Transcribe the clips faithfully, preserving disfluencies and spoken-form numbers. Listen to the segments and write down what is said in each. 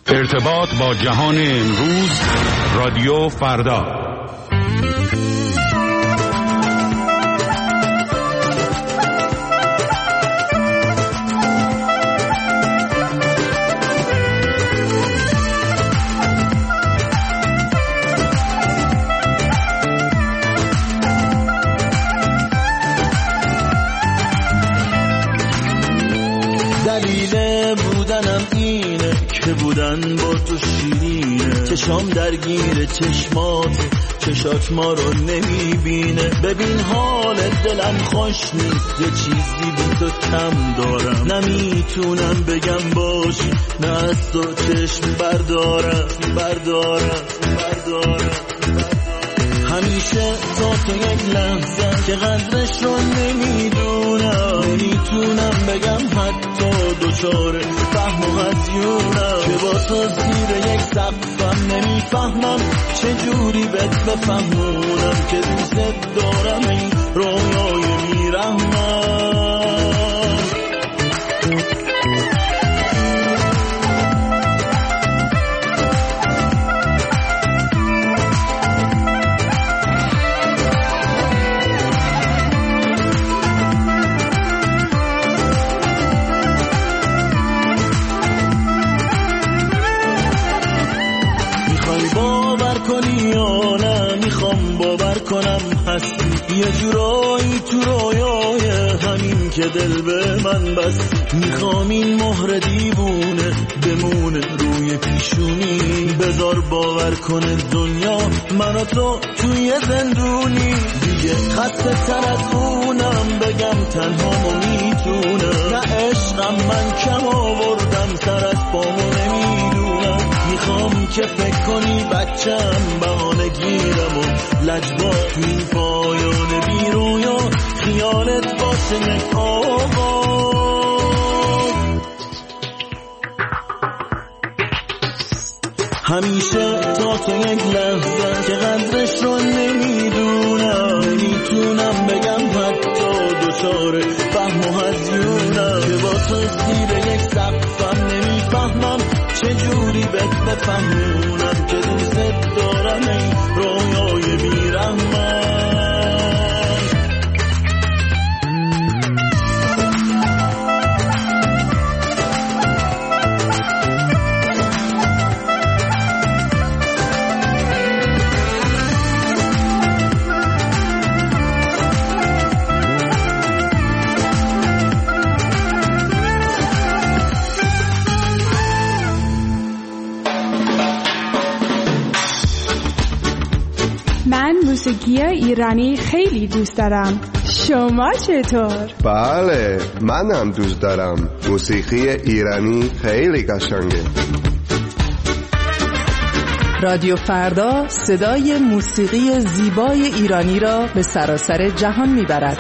ارتباط با جهان امروز، رادیو فردا. دلیل بودنم اینه که بودن با تو شیرینه، چشام درگیر چشمات، چشات ما رو نمیبینه. ببین حال دلم خوش نیست، یه چیزی بی تو کم دارم، نمیتونم بگم باشی، نه از تو چشم بردارم بردارم بردارم همیشه تا تو یک لحظه که قدرش رو نمیدونم، نمیتونم بگم حتی دوچاره فهم و هزیونم، که با تو زیر یک سقفم نمیفهمم چجوری بهت بفهمونم که دوست دارم این رویای میرحمم. کنم هستی یه جورایی تو رویای همین که دل به من بستی، میخوام این مهر دیوونه بمونه روی پیشونی، بذار باور کنه دنیا من و تو توی زندونی، دیگه خسته تر از اونم بگم تنهامو میتونم، نه عشقم من کم آوردم سر از پامو نمیدونم، میخوام که فکر کنی بچم بهانه گیرم و لجبا تو این پایان بی رویا خیالت باشه یک آغاز. همیشه تا تو یک لحظه که قدرش رو نمیدونم، نمیتونم بگم حتی دوچاره فهم و هزیونم، که با تو زیر یک سقفم نمیفهمم چجوری بهت بفهمونم که دوست دارم این رویای بیرحمم. موسیقی ایرانی خیلی دوست دارم. شما چطور؟ بله، منم دوست دارم. موسیقی ایرانی خیلی قشنگه. رادیو فردا صدای موسیقی زیبای ایرانی را به سراسر جهان میبرد.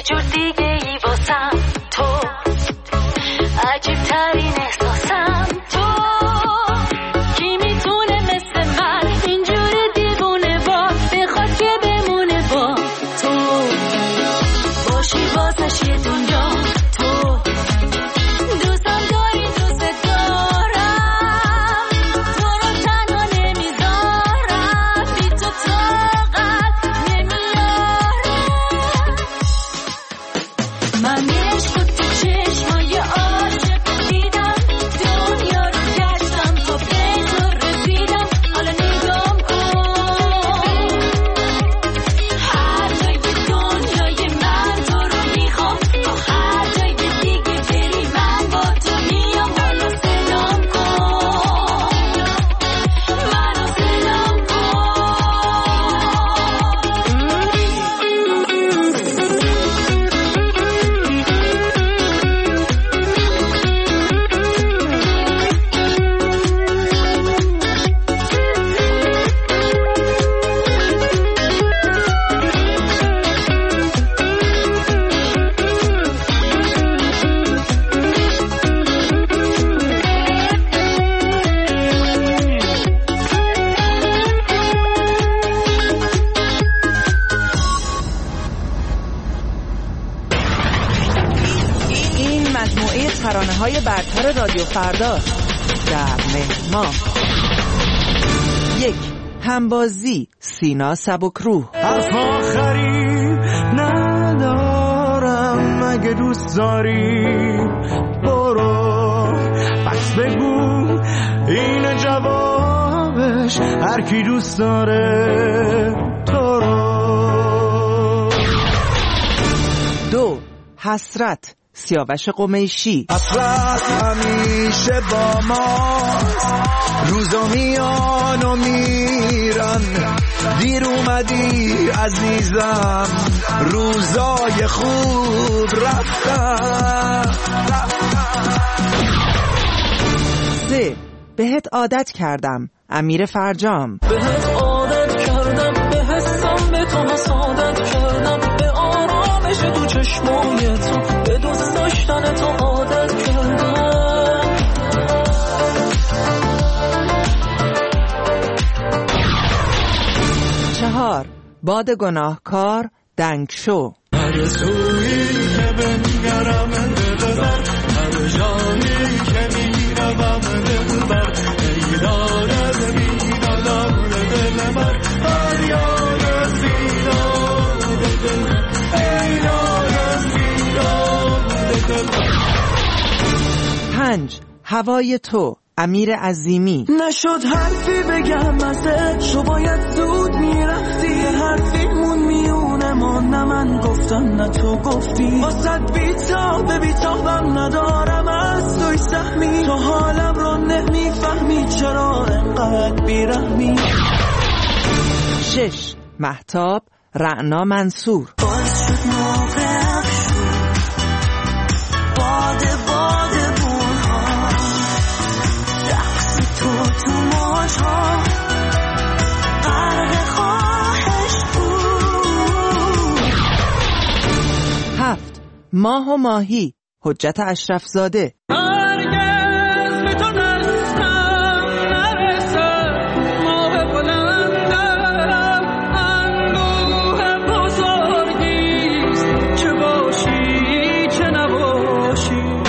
یه جور دیگه ای واسم تو، عجیب ترین احساسم تو. کی میتونه مثل من اینجور دیوونه با بخواد که بمونه با تو، باشی واسش یه دنیا تو. دوستم داری دوست دارم، تو رو تنها نمیذارم، بی تو طاقت نمیارم. من عشق و تو چشمای عاشق دیدم، دنیا رو گشتم تا به تو رسیدم. حالا نگام کن، هر جای دنیای من تو رو میخوام، تا هر جای دیگه بری من با تو میام. حالا سلام کن، منو سلام کن. این مجموعه ترانه‌های برتر رادیو فردا در مهر ماه. یک، همبازی سینا سبکروح. حرف آخری ندارم، اگه دوست داری برو، پس بگو این جوابش، هر کی دوست داره تو رو. دو، حسرت سیاوش قمیشی. حسرت همیشه با ما، روزا میان و میرن، دیر اومدی عزیزم، روزای خوب رفتن. سه، بهت عادت کردم امیر فرجام. بهت عادت کردم، به حسم به تو حسادت کردم، به آرامش تو چشمای تو، به دوست داشتن تو عادت کردم. چهار، باد گناهکار دنگ شو. هر سویی که بنگرم دلبر، هر جایی که میروم دلبر، ایدارد بیدادم دلبر، هر یاد زیدان دلبر، ایدارد بیدان دلبر. پنج، هوای تو امیر عظیمی. نشد حرفی بگم ازت، شو باید زود میرفتی، حرفی مون میونه ما، نه من گفتم نه تو گفتی. واسد بیتاب بیتابم ندارم از توی سهمی، تو حالم رو نمیفهمی، چرا انقدر بیرحمی. شش، مهتاب رعنا منصور. باز شد موقع شد باده باده بونها، رقص تو تو موجها، غرق خواهش بود. هفت، ماه و ماهی حجت اشرف زاده. هرگز به تو دستم نرسه، ماه بلندم اندوه بزرگیست، چه باشی چه نباشی.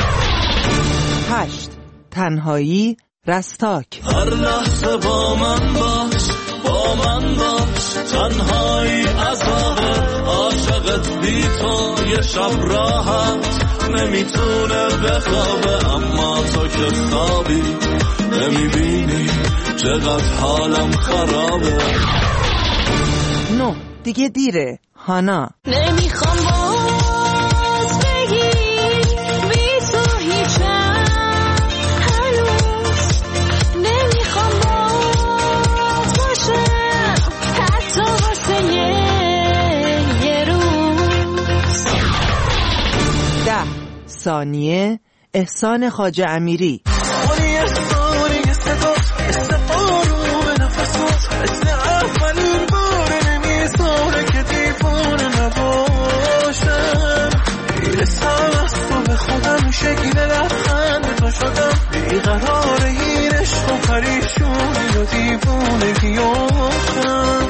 هشت، تنهایی رستاک. هر لحظه با من باش، با من باش، تنهایی عذابه، عاشقت بی تو یه شب راحت نمیتونه بخوابه، اما تو که خوابی نمیبینی چقدر حالم خرابه. نه، دیگه دیره هانا. نمیخوام باز بگی بی تو هیچم، هنوز نمیخوام باز باشم، حتی واسه یه روز. ده، ثانیه احسان خواجه امیری. گوشه گیره لبخند تو شدم، بیقرار این عشق و پریشونی و دیوونگی افتم.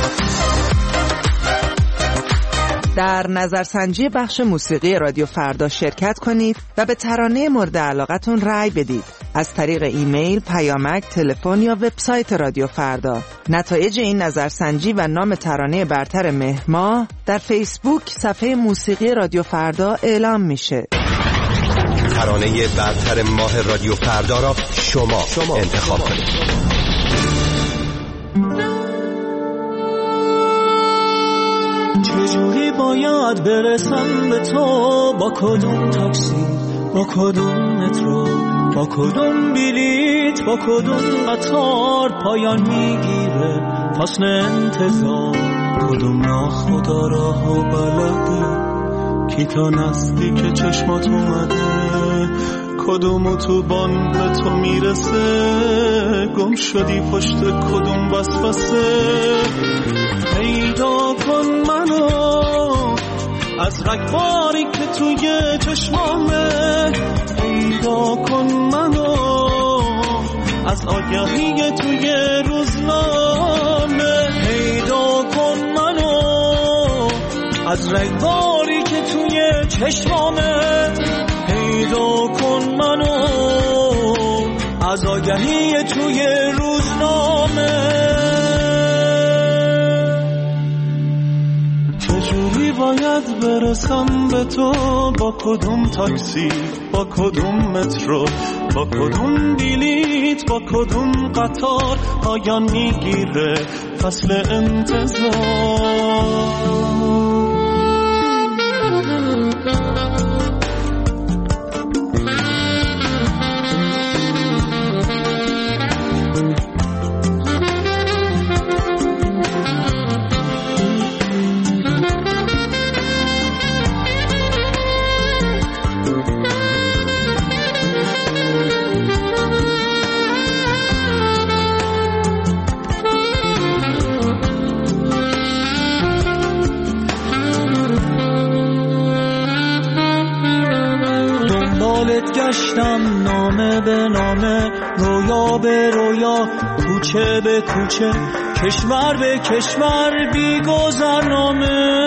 در نظرسنجی بخش موسیقی رادیو فردا شرکت کنید و به ترانه مورد علاقتون رأی بدید از طریق ایمیل، پیامک، تلفن یا وبسایت رادیو فردا. نتایج این نظرسنجی و نام ترانه برتر مهر ماه در فیسبوک صفحه موسیقی رادیو فردا اعلام میشه. ترانه برتر ماه رادیو فردا را شما, شما انتخاب کنید. چجوری باید برسم به تو؟ با کدوم تاکسی، با کدوم مترو، با کدوم بلیت، با کدوم قطار پایان میگیره فصل انتظار؟ کدوم ناخدا راه و بلده کی تا نزدیک چشمات اومده؟ کدوم اتوبان به تو میرسه؟ گم شدی پشت کدوم وسوسه؟ پیدا کن منو از رگباری که توی چشمامه، پیدا کن منو از آگهی توی روزنامه، پیدا کن منو از رگباری که توی چشمامه، پیدا کن منو از آگهی توی روزنامه. چجوری باید برسم به تو؟ با کدوم تاکسی، با کدوم مترو، با کدوم بلیت، با کدوم قطار پایان میگیره فصل انتظار؟ گشتم نامه به نامه، رویا به رویا، کوچه به کوچه، کشور به کشور، بی گذرنامه.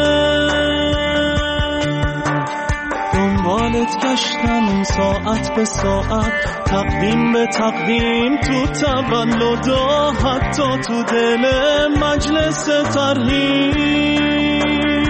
دنبالت گشتم ساعت به ساعت، تقدیم به تقدیم، تو تولدا، حتی تو دل مجلس ترحیم.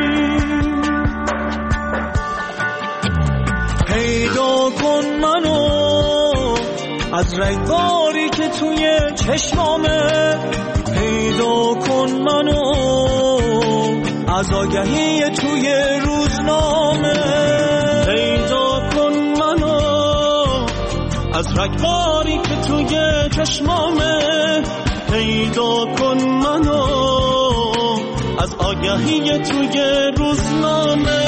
پیدا کن منو از رگباری که توی چشمامه، پیدا کن منو از آگهی توی روزنامه، پیدا کن منو از رگباری که توی چشمامه، پیدا کن منو از آگهی توی روزنامه.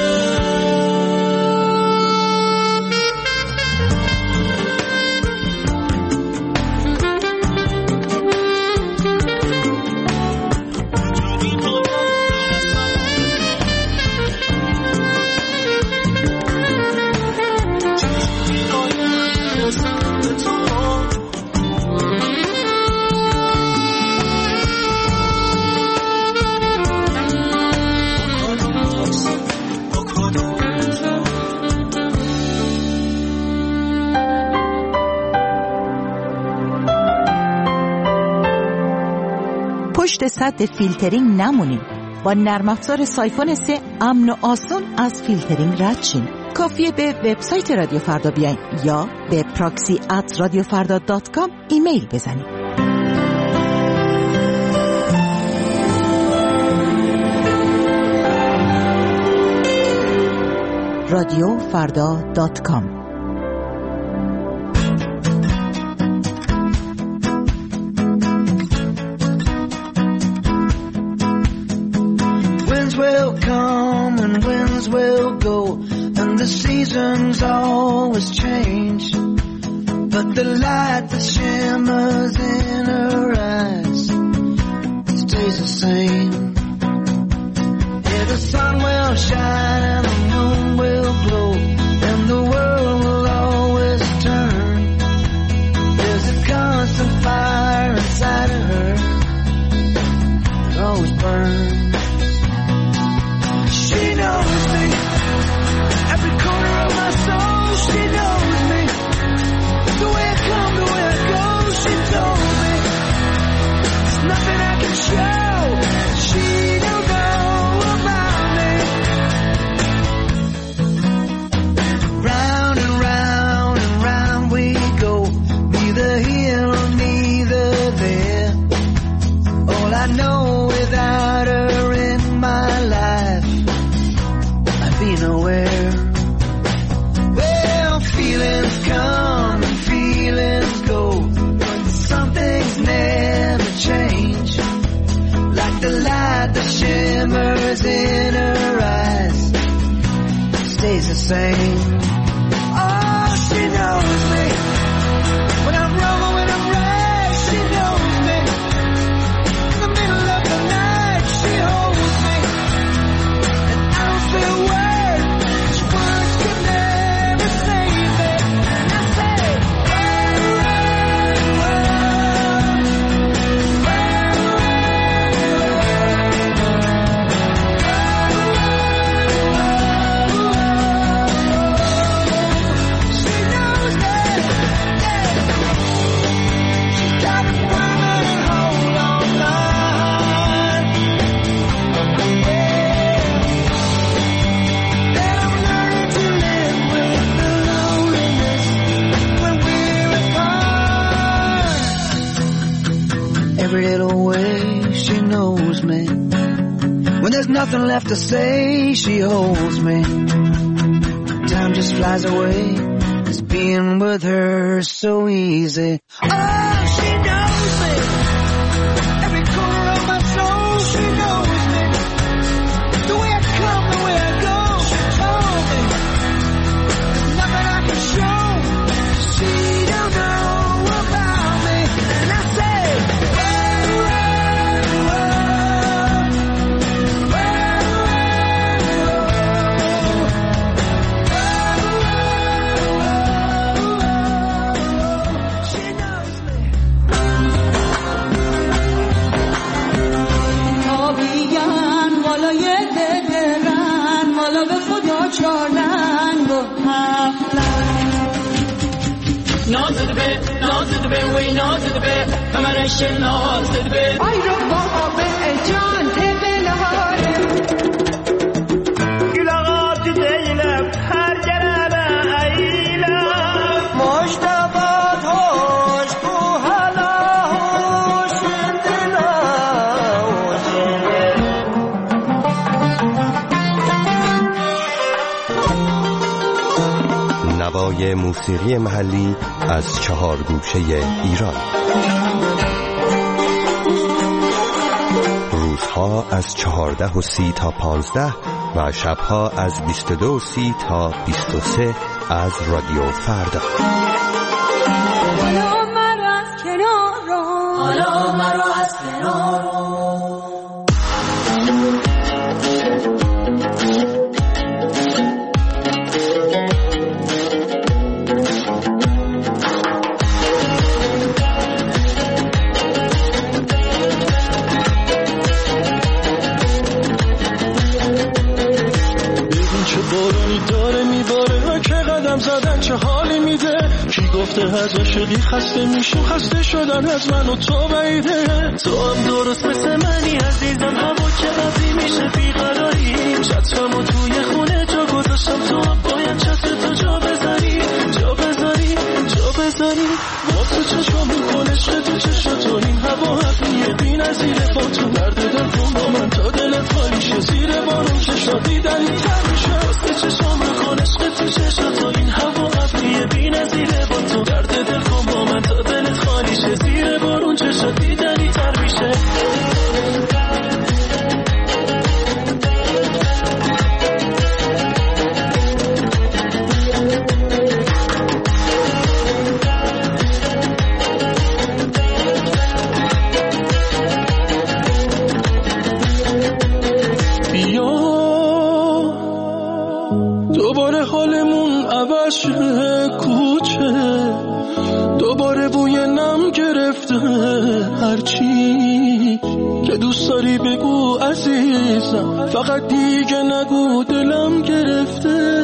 پشت سد فیلترینگ نمونین. با نرم افزار سایفون سه امن و آسون از فیلترینگ رد شین. کافیه به وبسایت رادیو فردا بیاین یا به پراکسی ات رادیو فردا دات کام ایمیل بزنید. رادیو فردا دات کام. Will come and winds will go, and the seasons always change, but the light that shimmers in her eyes stays the same. Yeah, the sun will shine and the moon will glow, and the same. Oh, she knows me. When I'm wrong or when I'm right, she knows me. In the middle of the night, she holds me. And I don't say a word, 'cause words could never save me. And I say, every little way she knows me. When there's nothing left to say, she holds me. Time just flies away. It's being with her so easy. Oh, she knows me. Every corner of my soul, she knows me. The way I come, the way I go, she told me. There's nothing I can show. She don't know about me. And I say, نازد به نازد به وی نازد به کمرش نازد به آی رو بابا به جان تبلهارم گلغات دیلم هر جرابه ایلم مشتبات هوش بو حالا هوش دلا نوای موسیقی محلی از چهار گوشه ایران. روزها از چهارده و سی تا پانزده و شبها از بیست و دو و سی تا بیست و سه از رادیو فردا. حالا مرا از کنار رو حالا مرا از کنار رو زدن چه حالی میده کی گفته از عاشقی خسته میشم خسته شدن از من و تو بعیده تو هم درست مثل منی عزیزم هوا که قبلی میشه بیقراری چترم و توی خونه جا گذاشتم تو هم باید چتر تو جا بذاری جا بذاری جا بذاری واسه چشم میکنه عشق تو چشم تو این هوا حقیه بی نظیره با تو درد دل کن با من تا دلت خالی شه زیر بارون که شادی دلی تر میشه واسه چشم میکنه عشق تو چشم تو این هوا حقیه بی نظیره با تو درد دل کن با من تا دلت خالی شه زیر بارون که شادی دلی تر میشه دوباره حالمون عوض شه کوچه دوباره بوی نم گرفته هرچی که دوست داری بگو عزیزم فقط دیگه نگو دلم گرفته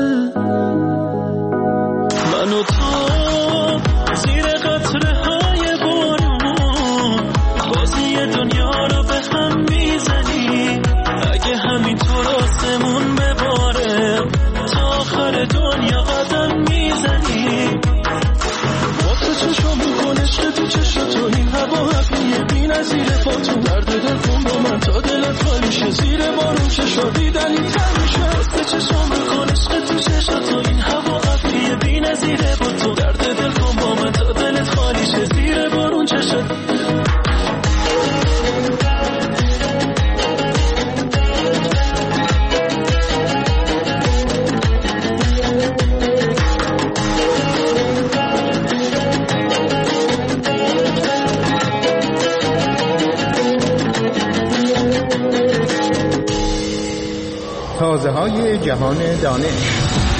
من و تو زیر قطره های بارون بازی دنیا رو به هم میزنی اگه همینطور آسمون بباره تا آخر دنیا قدم میزنی واسه چشم میکن عشق تو چشم تو این هوا حقیه بی نظیره با تو درد دل کن با من تا دلت خالی شه زیر بارون که شادی دلی تر میشه واسه چشم میکن عشق تو چشم تو این هوا حقیه بی نظیره با تو درد دل کن با من تا دلت خالی شه زیر بارون که شادی تازه های جهان دانش.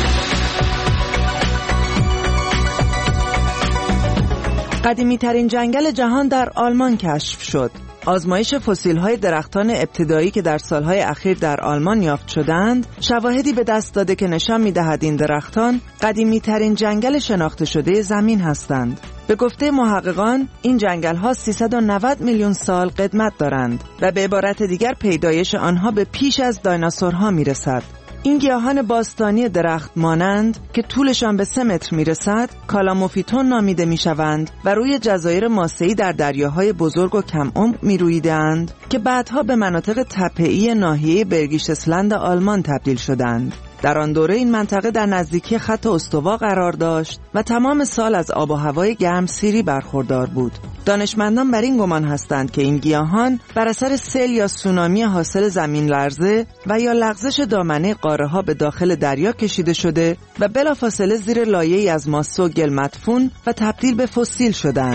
قدیمی ترین جنگل جهان در آلمان کشف شد. آزمایش فسیل‌های درختان ابتدایی که در سالهای اخیر در آلمان یافت شدند، شواهدی به دست داده که نشان می‌دهد این درختان قدیمی‌ترین جنگل شناخته شده زمین هستند. به گفته محققان، این جنگل‌ها سیصد و نود میلیون سال قدمت دارند و به عبارت دیگر پیدایش آنها به پیش از دایناسورها می‌رسد. این گیاهان باستانی درخت مانند که طولشان به سه متر میرسد کالاموفیتون نامیده میشوند و روی جزایر ماسه‌ای در دریاهای بزرگ و کم عمق میرویدند که بعدها به مناطق تپه‌ای ناحیه برگیشتسلند آلمان تبدیل شدند. در آن دوره این منطقه در نزدیکی خط استوا قرار داشت و تمام سال از آب و هوای گرمسیری برخوردار بود. دانشمندان بر این گمان هستند که این گیاهان بر اثر سیل یا سونامی حاصل زمین لرزه و یا لغزش دامنه قاره‌ها به داخل دریا کشیده شده و بلافاصله زیر لایه‌ای از ماسه و گل مدفون و تبدیل به فسیل شدند.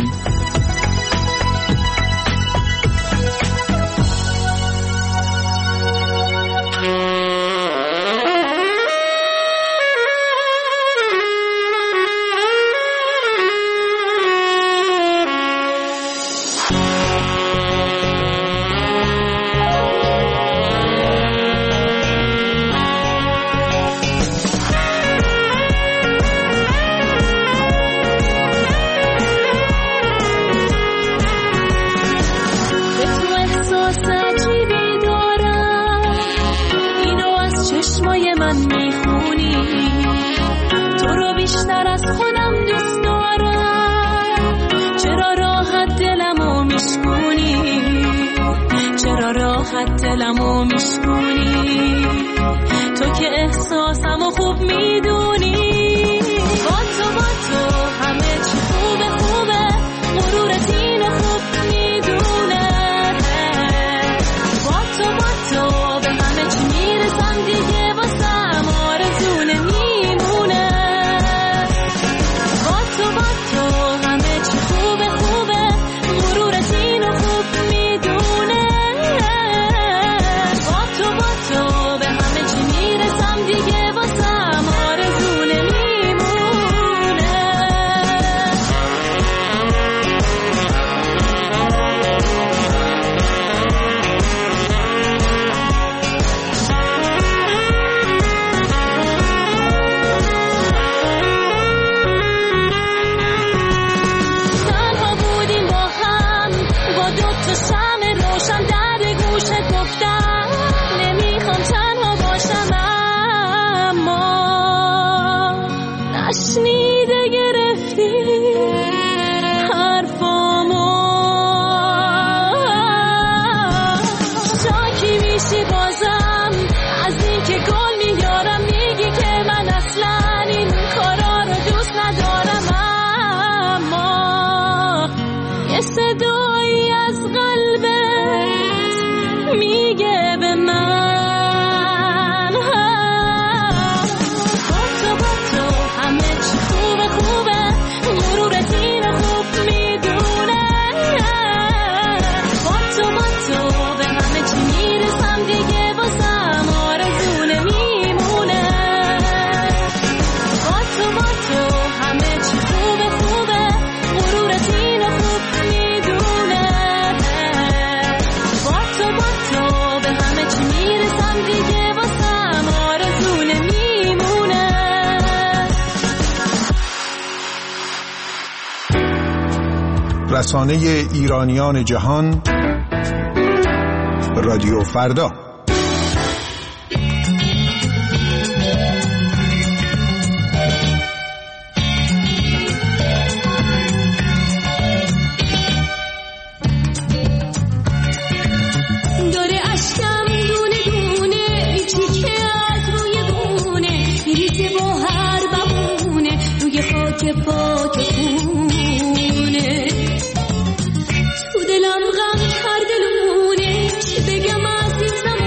دلمو میشکونی تو که احساسمو خوب میدونی با تو با تو همه چی خوبه خوبه مرورت اینو خوب میدونه با تو با تو به همه چی میرسم دیگه واسم آرزو نمیمونه با تو با تو همه چی خوبه خوبه مرورت اینو خوب میدونه رسانه ایرانیان جهان رادیو فردا. تو دلم غم کرده لونه چی بگم از این زمان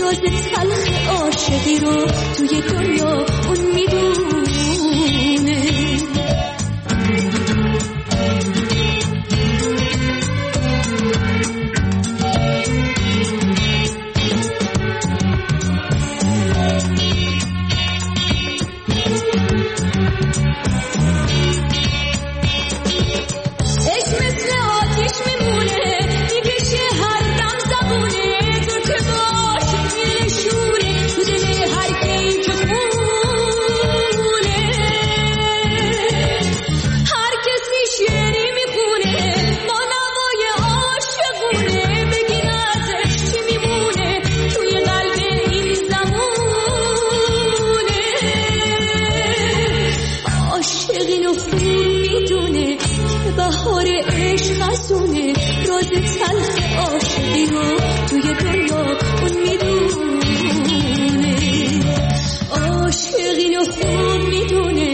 راز تلخ عاشقی رو توی دنیا اون میدونه. عاشقینو خوب میدونه